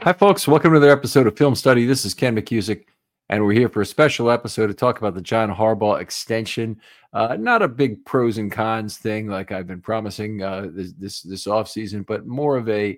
Hi, folks. Welcome to another episode of Film Study. This is Ken McCusick, and we're here for a special episode to talk about the John Harbaugh extension. Not a big pros and cons thing like I've been promising this offseason, but more of a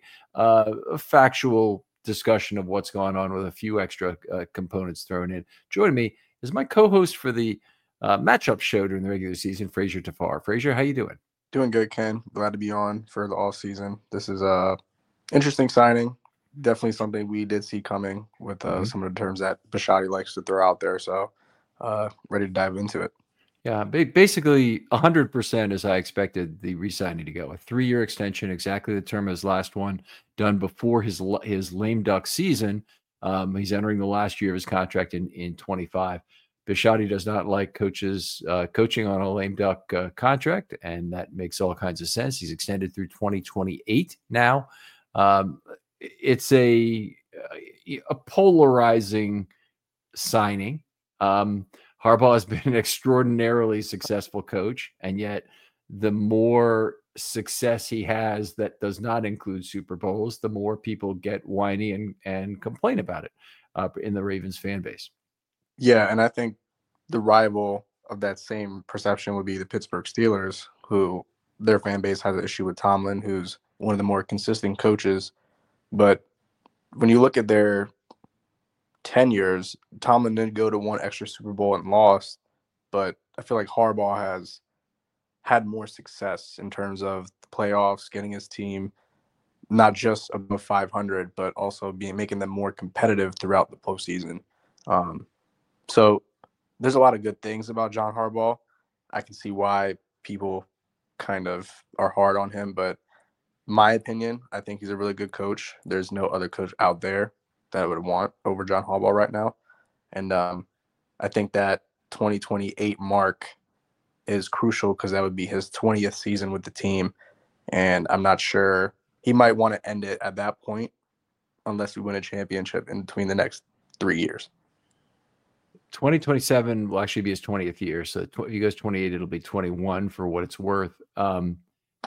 factual discussion of what's going on with a few extra components thrown in. Joining me is my co-host for the matchup show during the regular season, Fraser Tafar. Fraser, how you doing? Doing good, Ken. Glad to be on for the off season. This is a interesting signing. Definitely something we did see coming with some of the terms that Bisciotti likes to throw out there. So, ready to dive into it. Yeah, basically 100% as I expected the re-signing to go. A 3-year extension, exactly the term as last one, done before his lame duck season. He's entering the last year of his contract in 25. Bisciotti does not like coaches coaching on a lame duck contract, and that makes all kinds of sense. He's extended through 2028 now. It's a polarizing signing. Harbaugh has been an extraordinarily successful coach, and yet the more success he has that does not include Super Bowls, the more people get whiny and complain about it in the Ravens fan base. Yeah, and I think the rival of that same perception would be the Pittsburgh Steelers, who their fan base has an issue with Tomlin, who's one of the more consistent coaches. But when you look at their tenures, Tomlin did go to one extra Super Bowl and lost, but I feel like Harbaugh has had more success in terms of the playoffs, getting his team not just above 500, but also making them more competitive throughout the postseason. So there's a lot of good things about John Harbaugh. I can see why people kind of are hard on him, but my opinion, I think he's a really good coach. There's no other coach out there that I would want over John Harbaugh right now. And I think that 2028 mark is crucial because that would be his 20th season with the team. And I'm not sure he might want to end it at that point unless we win a championship in between the next 3 years. 2027 will actually be his 20th year. So if he goes 28, it'll be 21 for what it's worth. Okay.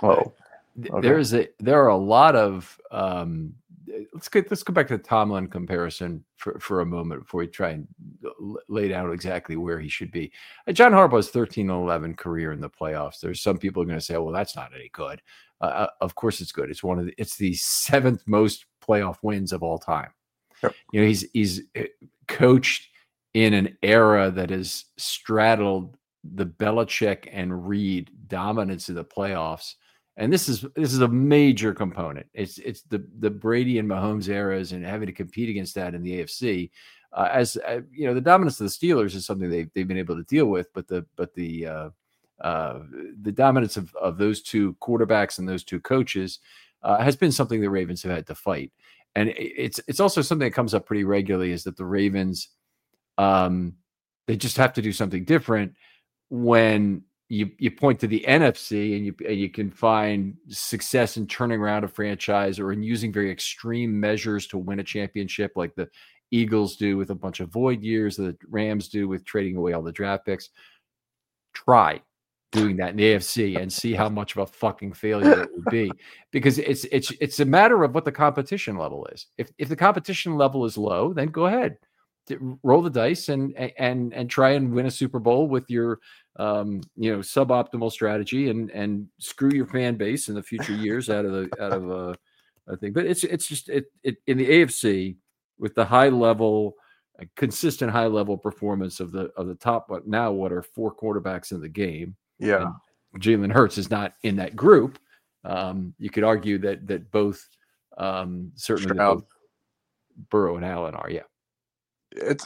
There are a lot of let's go back to the Tomlin comparison for a moment before we try and lay down exactly where he should be. John Harbaugh's 13-11 career in the playoffs. There's some people are going to say, well, that's not any good. Of course it's good. It's the 7th most playoff wins of all time. Yep. You know, he's coached in an era that has straddled the Belichick and Reed dominance of the playoffs. And this is a major component. It's the Brady and Mahomes eras and having to compete against that in the AFC. The dominance of the Steelers is something they've been able to deal with, but the dominance of those two quarterbacks and those two coaches has been something the Ravens have had to fight. And it's also something that comes up pretty regularly is that the Ravens they just have to do something different when you point to the NFC and you can find success in turning around a franchise or in using very extreme measures to win a championship, like the Eagles do with a bunch of void years, the Rams do with trading away all the draft picks. Try doing that in the AFC and see how much of a fucking failure it would be, because it's a matter of what the competition level is. If the competition level is low, then go ahead, roll the dice and try and win a Super Bowl with your suboptimal strategy and screw your fan base in the future years out of a thing. But it's just in the AFC with the high level, consistent high level performance of the top what are 4 quarterbacks in the game. Yeah, and Jalen Hurts is not in that group. You could argue that both certainly that both Burrow and Allen are. Yeah. It's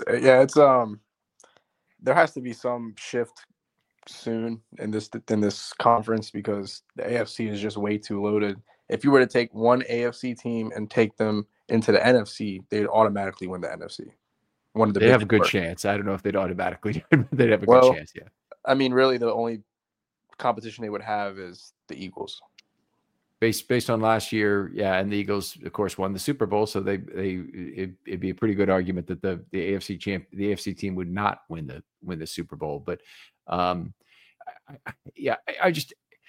there has to be some shift soon in this conference because the AFC is just way too loaded. If you were to take one AFC team and take them into the NFC, they'd automatically win the NFC. They have a good chance. I don't know if they'd automatically they'd have a good chance. Yeah. I mean, really, the only competition they would have is the Eagles. Based on last year, yeah, and the Eagles, of course, won the Super Bowl, so it'd be a pretty good argument that the AFC team would not win the Super Bowl. But I just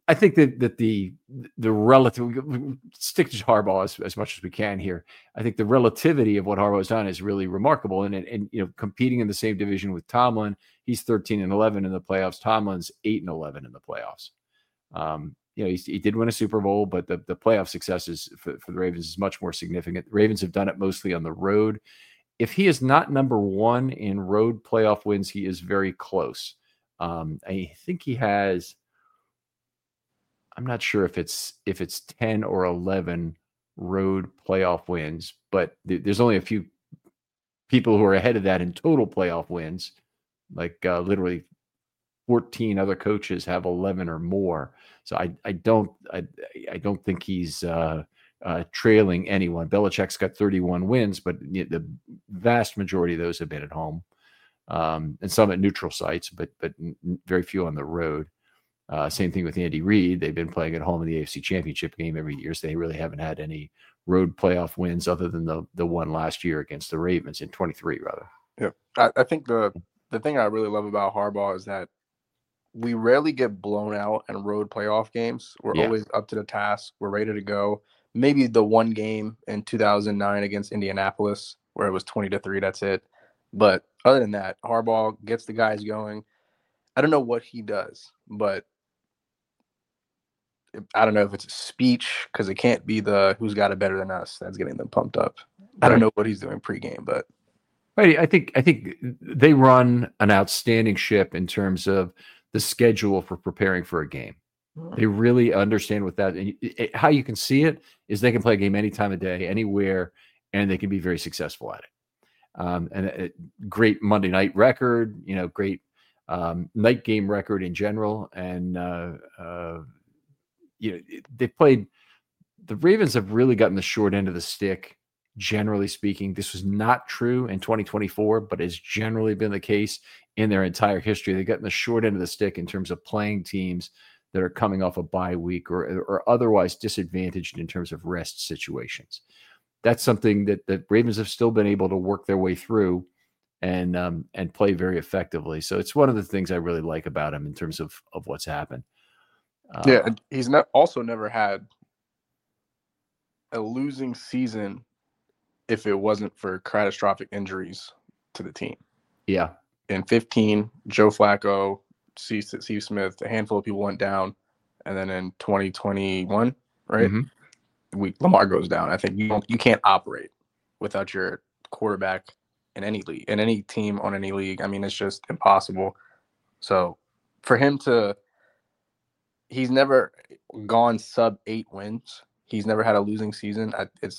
I think that the relative, stick to Harbaugh as much as we can here. I think the relativity of what Harbaugh's done is really remarkable, and competing in the same division with Tomlin, he's 13-11 in the playoffs. Tomlin's 8-11 in the playoffs. He did win a Super Bowl, but the playoff success for the Ravens is much more significant. The Ravens have done it mostly on the road. If he is not number one in road playoff wins, he is very close. I think he has. I'm not sure if it's 10 or 11 road playoff wins, but there's only a few people who are ahead of that in total playoff wins. Like literally 14 other coaches have 11 or more. So I don't think he's trailing anyone. Belichick's got 31 wins, but the vast majority of those have been at home, and some at neutral sites, but very few on the road. Same thing with Andy Reid. They've been playing at home in the AFC Championship game every year, so they really haven't had any road playoff wins other than the one last year against the Ravens in 23, rather. Yeah, I think the thing I really love about Harbaugh is that we rarely get blown out in road playoff games. We're always up to the task. We're ready to go. Maybe the one game in 2009 against Indianapolis where it was 20-3, that's it. But other than that, Harbaugh gets the guys going. I don't know what he does, but I don't know if it's a speech, because it can't be the who's got it better than us that's getting them pumped up. I don't know what he's doing pregame, but right. I think they run an outstanding ship in terms of the schedule for preparing for a game. They really understand what that, and how you can see it is they can play a game any time of day, anywhere, and they can be very successful at it. And a great Monday night record, great night game record in general, and they played. The Ravens have really gotten the short end of the stick, generally speaking. This was not true in 2024, but has generally been the case in their entire history. They've gotten the short end of the stick in terms of playing teams that are coming off a bye week or otherwise disadvantaged in terms of rest situations. That's something that the Ravens have still been able to work their way through and play very effectively. So it's one of the things I really like about him in terms of what's happened. He's also never had a losing season if it wasn't for catastrophic injuries to the team. Yeah. In 15, Joe Flacco, Steve Smith, a handful of people went down. And then in 2021, right, Lamar goes down. I think you can't operate without your quarterback in any league, in any team on any league. I mean, it's just impossible. So for him he's never gone sub 8 wins. He's never had a losing season.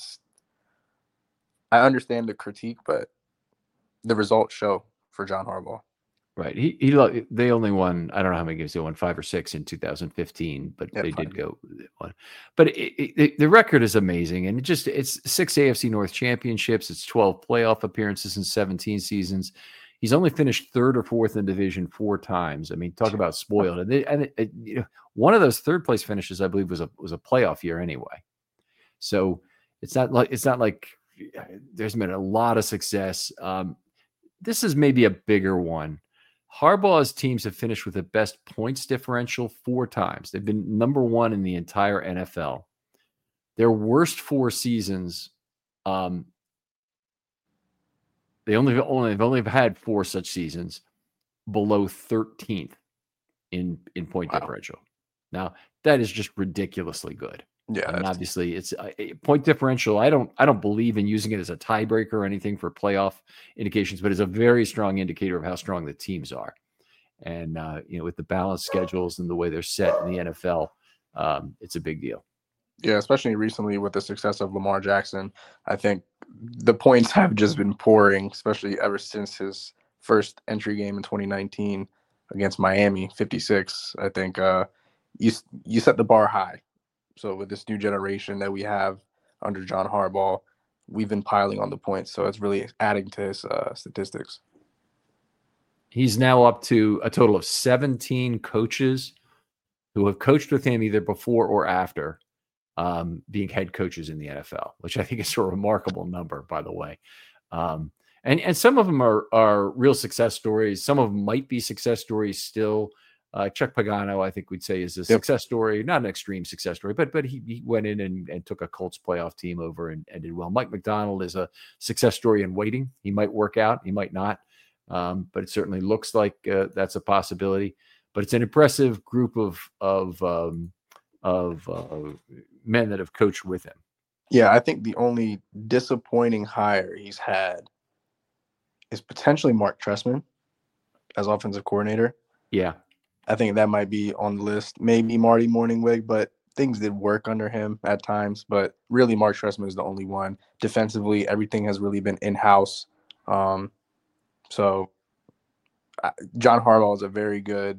I understand the critique, but the results show for John Harbaugh. Right. They only won, I don't know how many games they won, 5 or 6 in 2015, but they did go one. But the record is amazing, and it's 6 AFC North championships, it's 12 playoff appearances in 17 seasons. He's only finished 3rd or 4th in division 4 times. I mean, talk about spoiled. And one of those 3rd place finishes, I believe, was a playoff year anyway. So it's not like there's been a lot of success. This is maybe a bigger one. Harbaugh's teams have finished with the best points differential 4 times. They've been number 1 in the entire NFL. Their worst 4 seasons, they've only had 4 such seasons below 13th in point differential. Now, that is just ridiculously good. Yeah, and obviously it's a point differential. I don't believe in using it as a tiebreaker or anything for playoff indications, but it's a very strong indicator of how strong the teams are. And with the balanced schedules and the way they're set in the NFL, it's a big deal. Yeah, especially recently with the success of Lamar Jackson, I think the points have just been pouring, especially ever since his first entry game in 2019 against Miami, 56. I think you set the bar high. So with this new generation that we have under John Harbaugh, we've been piling on the points. So it's really adding to his statistics. He's now up to a total of 17 coaches who have coached with him either before or after being head coaches in the NFL, which I think is a remarkable number, by the way. And some of them are real success stories. Some of them might be success stories still Chuck Pagano, I think we'd say, is a success story, not an extreme success story, but he went in and took a Colts playoff team over and did well. Mike Macdonald is a success story in waiting. He might work out, he might not, but it certainly looks like that's a possibility. But it's an impressive group of men that have coached with him. Yeah, I think the only disappointing hire he's had is potentially Mark Trestman as offensive coordinator. Yeah. I think that might be on the list. Maybe Marty Morningwig, but things did work under him at times. But really, Mark Trestman is the only one. Defensively, everything has really been in-house. So John Harbaugh is a very good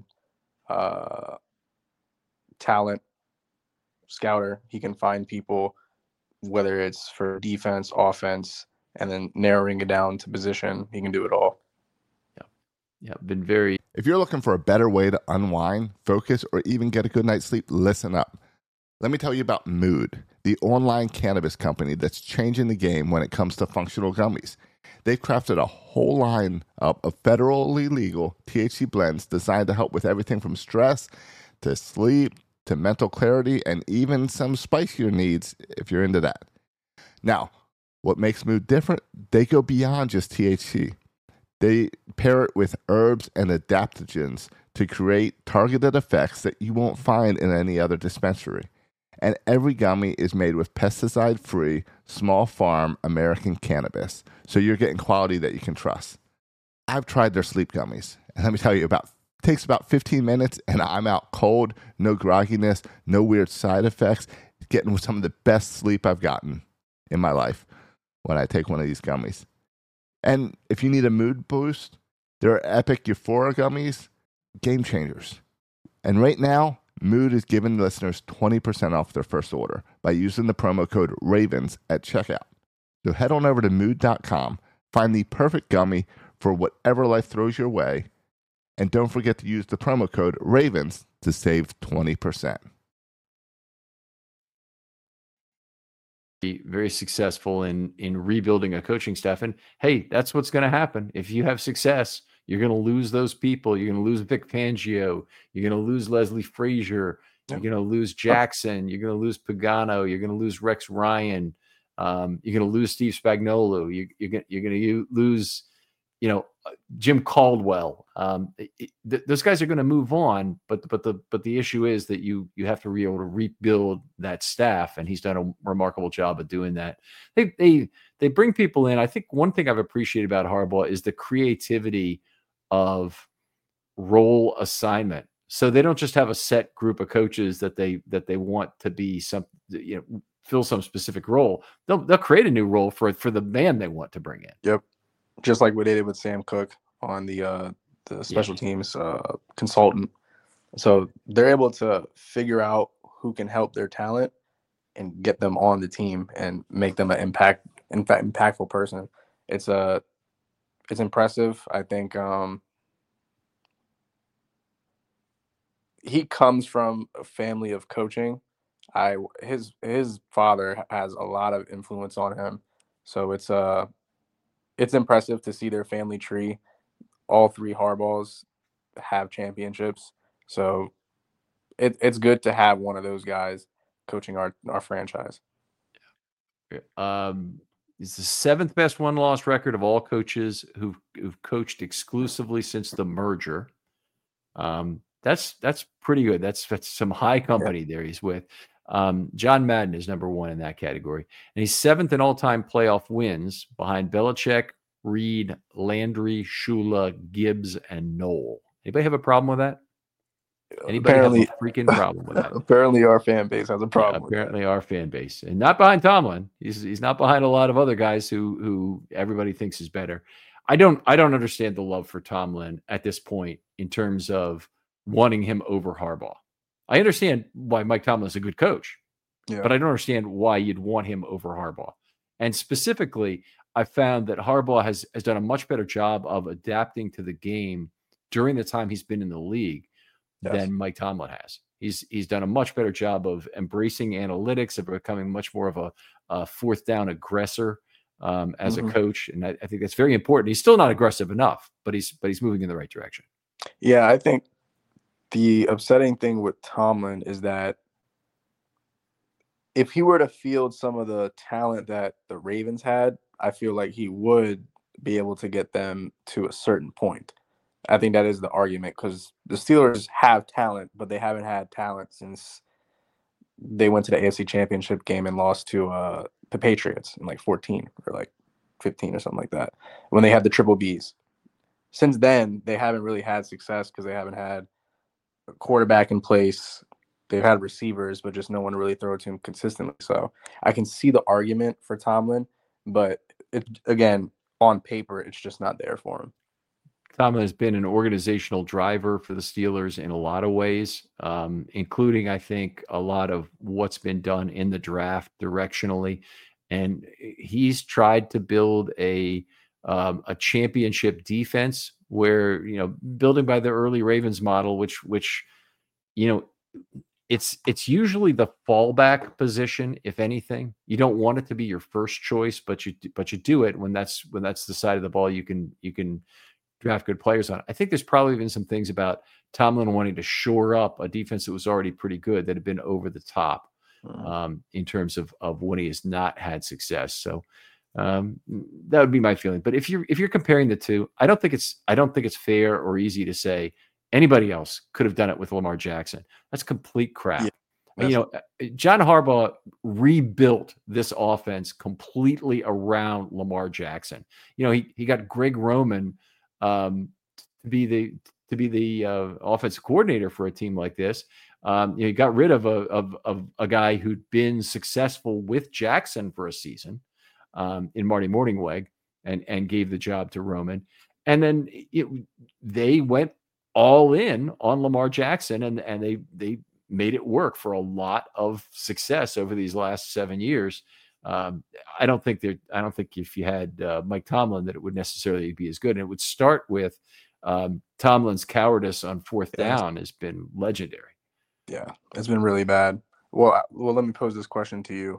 talent scouter. He can find people, whether it's for defense, offense, and then narrowing it down to position. He can do it all. Yeah, been very. If you're looking for a better way to unwind, focus, or even get a good night's sleep, listen up. Let me tell you about Mood, the online cannabis company that's changing the game when it comes to functional gummies. They've crafted a whole line of federally legal THC blends designed to help with everything from stress to sleep to mental clarity and even some spicier needs if you're into that. Now, what makes Mood different? They go beyond just THC. They pair it with herbs and adaptogens to create targeted effects that you won't find in any other dispensary. And every gummy is made with pesticide-free, small farm American cannabis, so you're getting quality that you can trust. I've tried their sleep gummies, and let me tell you, it takes about 15 minutes, and I'm out cold, no grogginess, no weird side effects, getting some of the best sleep I've gotten in my life when I take one of these gummies. And if you need a mood boost, there are Epic Euphoria gummies, game changers. And right now, Mood is giving listeners 20% off their first order by using the promo code RAVENS at checkout. So head on over to mood.com, find the perfect gummy for whatever life throws your way, and don't forget to use the promo code RAVENS to save 20%. Very successful in rebuilding a coaching staff. And hey, that's what's going to happen. If you have success, you're going to lose those people. You're going to lose Vic Fangio. You're going to lose Leslie Frazier. You're going to lose Jackson. You're going to lose Pagano. You're going to lose Rex Ryan. You're going to lose Steve Spagnuolo. You're going to lose, Jim Caldwell. Those guys are going to move on, but the issue is that you have to be able to rebuild that staff, and he's done a remarkable job of doing that. They bring people in. I think one thing I've appreciated about Harbaugh is the creativity of role assignment. So they don't just have a set group of coaches that they want to be fill some specific role. They'll create a new role for the man they want to bring in. Yep. Just like what they did with Sam Cook on the special teams consultant. So they're able to figure out who can help their talent and get them on the team and make them an impactful person. It's impressive. I think he comes from a family of coaching. His father has a lot of influence on him. So it's impressive to see their family tree. All three Harbaughs have championships. So it's good to have one of those guys coaching our franchise. It's the seventh best one-loss record of all coaches who've coached exclusively since the merger. That's pretty good. That's some high company there he's with. John Madden is number one in that category. And he's seventh in all-time playoff wins behind Belichick, Reed, Landry, Shula, Gibbs, and Knoll. Anybody have a problem with that? Anybody have a freaking problem with that? Apparently our fan base has a problem with apparently that. Our fan base. And not behind Tomlin. He's not behind a lot of other guys who everybody thinks is better. I don't understand the love for Tomlin at this point in terms of wanting him over Harbaugh. I understand why Mike Tomlin is a good coach, but I don't understand why you'd want him over Harbaugh. And specifically, I found that Harbaugh has done a much better job of adapting to the game during the time he's been in the league than Mike Tomlin has. He's done a much better job of embracing analytics, of becoming much more of a fourth down aggressor as a coach. And I think that's very important. He's still not aggressive enough, but he's moving in the right direction. Yeah, I think The upsetting thing with Tomlin is that if he were to field some of the talent that the Ravens had, I feel like he would be able to get them to a certain point. I think that is the argument because the Steelers have talent, but they haven't had talent since they went to the AFC Championship game and lost to the Patriots in like 14 or like 15 or something like that when they had the triple Bs. Since then, they haven't really had success because they haven't had a quarterback in place. They've had receivers, but just no one to really throw it to him consistently. So I can see the argument for Tomlin, but again, on paper, it's just not there for him. Tomlin has been an organizational driver for the Steelers in a lot of ways, including, I think, a lot of what's been done in the draft directionally. And he's tried to build a championship defense where, building by the early Ravens model, which it's usually the fallback position. If anything, you don't want it to be your first choice, but you do it when that's the side of the ball you can draft good players on. I think there's probably been some things about Tomlin wanting to shore up a defense that was already pretty good that had been over the top in terms of when he has not had success. So that would be my feeling. But if you're comparing the two, I don't think it's fair or easy to say anybody else could have done it with Lamar Jackson. That's complete crap. Yeah, John Harbaugh rebuilt this offense completely around Lamar Jackson. He got Greg Roman to be the offensive coordinator for a team like this. He got rid of a guy who'd been successful with Jackson for a season in Marty Mornhinweg and gave the job to Roman. And then they went all in on Lamar Jackson and they made it work for a lot of success over these last 7 years. I don't think if you had Mike Tomlin that it would necessarily be as good. And it would start with Tomlin's cowardice on fourth down has been legendary. Yeah, it's been really bad. Well, let me pose this question to you.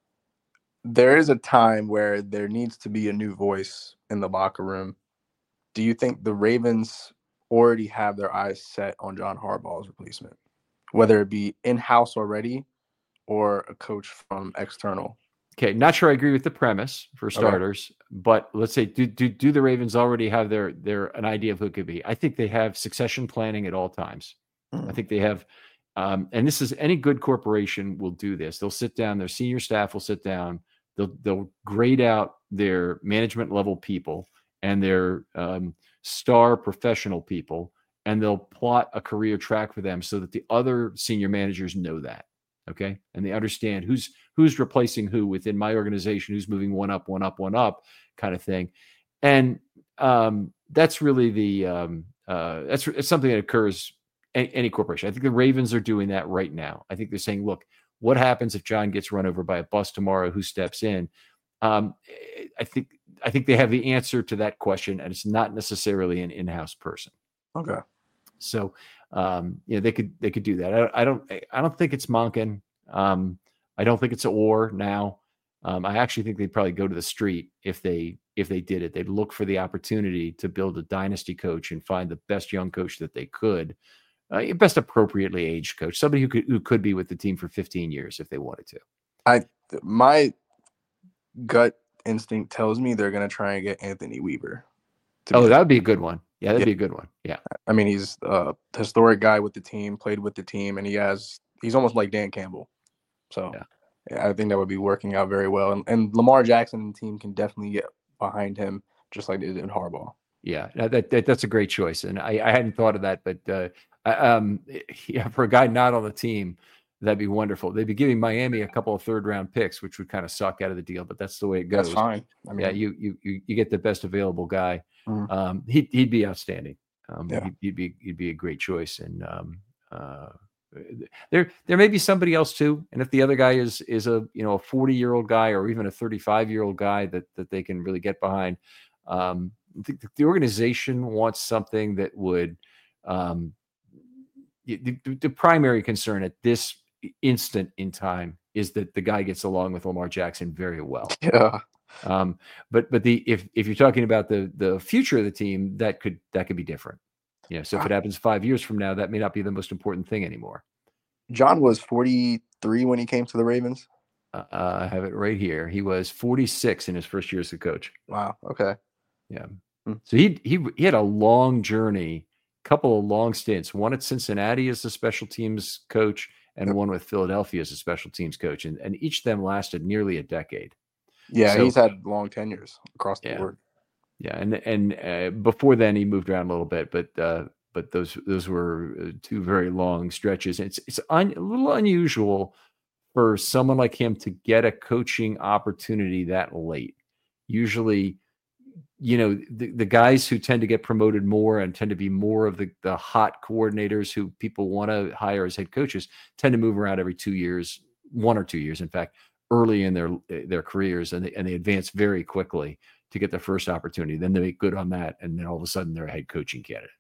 There is a time where there needs to be a new voice in the locker room. Do you think the Ravens already have their eyes set on John Harbaugh's replacement, whether it be in-house already or a coach from external? Okay, not sure I agree with the premise for starters, but let's say do the Ravens already have their an idea of who it could be? I think they have succession planning at all times. I think they have, and this is any good corporation will do this. They'll sit down, their senior staff will sit down, they'll grade out their management level people and their star professional people, and they'll plot a career track for them so that the other senior managers know that. Okay. And they understand who's replacing who within my organization, who's moving one up kind of thing. And that's really it's something that occurs any corporation. I think the Ravens are doing that right now. I think they're saying, look, what happens if John gets run over by a bus tomorrow? Who steps in? I think they have the answer to that question, and it's not necessarily an in-house person. Okay. So they could do that. I don't think it's Monken. I don't think it's an or now. I actually think they'd probably go to the street if they did it. They'd look for the opportunity to build a dynasty coach and find the best young coach that they could, best appropriately aged coach, somebody who could be with the team for 15 years if they wanted to. My gut instinct tells me they're going to try and get Anthony Weaver. That would be a good one. Yeah, that'd be a good one. Yeah. I mean, he's a historic guy with the team, played with the team, and he's almost like Dan Campbell. So yeah, I think that would be working out very well. And Lamar Jackson and the team can definitely get behind him just like they did in Harbaugh. Yeah, that's a great choice. And I hadn't thought of that, but for a guy not on the team, that'd be wonderful. They'd be giving Miami a couple of third-round picks, which would kind of suck out of the deal, but that's the way it goes. That's fine. I mean, yeah, you get the best available guy. Mm-hmm. He'd be outstanding. Yeah. He'd be a great choice. And there may be somebody else too. And if the other guy is a 40-year-old guy or even a 35-year-old guy that they can really get behind, the organization wants something that would. The primary concern at this instant in time is that the guy gets along with Lamar Jackson very well. Yeah. But if you're talking about the future of the team, that could be different. Yeah. So if it happens 5 years from now, that may not be the most important thing anymore. John was 43 when he came to the Ravens. I have it right here. He was 46 in his first year as a coach. Wow. Okay. Yeah. Hmm. So he had a long journey, couple of long stints, one at Cincinnati as a special teams coach and one with Philadelphia as a special teams coach. And each of them lasted nearly a decade. Yeah, So, he's had long tenures across the board. Yeah, and before then he moved around a little bit, but those were two very long stretches. It's a little unusual for someone like him to get a coaching opportunity that late. Usually, the guys who tend to get promoted more and tend to be more of the hot coordinators who people want to hire as head coaches tend to move around every 2 years, 1 or 2 years, in fact, early in their careers, and they advance very quickly to get their first opportunity. Then they make good on that, and then all of a sudden they're a head coaching candidate.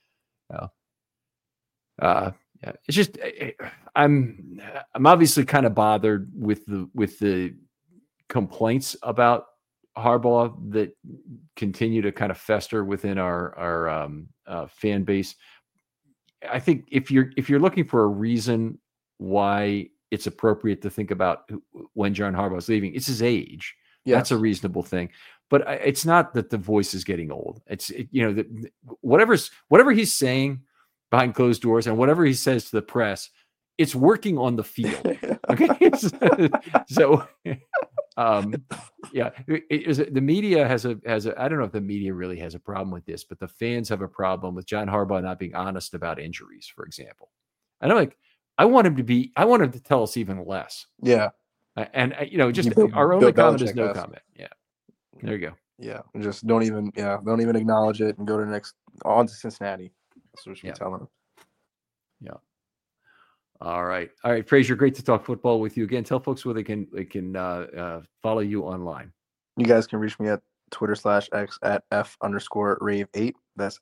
Yeah, it's just I'm obviously kind of bothered with the complaints about Harbaugh that continue to kind of fester within our fan base. I think if you're looking for a reason why it's appropriate to think about when John Harbaugh is leaving, it's his age. Yes. That's a reasonable thing. But it's not that the voice is getting old. It's whatever he's saying behind closed doors and whatever he says to the press, it's working on the field. Okay, so the media has a. I don't know if the media really has a problem with this, but the fans have a problem with John Harbaugh not being honest about injuries, for example. And I want him to tell us even less. Yeah, and just our only comment is no comment. Yeah. There you go. Yeah, just don't even acknowledge it and go to on to Cincinnati. That's what you're telling them. Yeah. All right, Frazier. Great to talk football with you again. Tell folks where they can follow you online. You guys can reach me at Twitter/X at F_Rave8. That's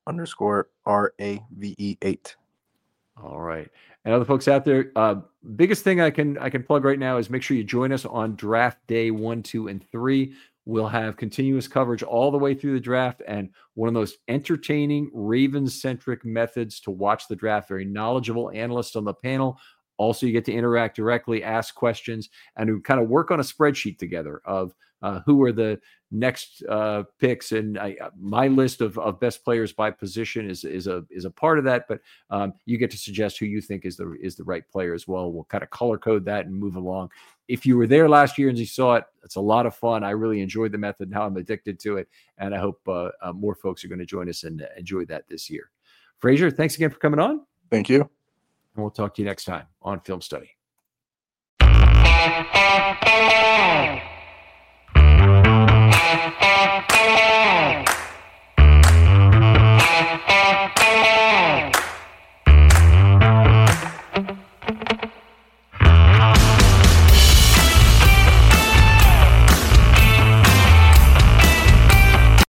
F_RAVE8. All right. And other folks out there, biggest thing I can plug right now is make sure you join us on draft day 1, 2, and 3. We'll have continuous coverage all the way through the draft and one of those entertaining Ravens-centric methods to watch the draft. Very knowledgeable analysts on the panel. Also, you get to interact directly, ask questions, and to kind of work on a spreadsheet together of who are the next picks. And my list of best players by position is a part of that. But you get to suggest who you think is the right player as well. We'll kind of color code that and move along. If you were there last year and you saw it, it's a lot of fun. I really enjoyed the method and how I'm addicted to it. And I hope more folks are going to join us and enjoy that this year. Frazier, thanks again for coming on. Thank you. And we'll talk to you next time on Film Study.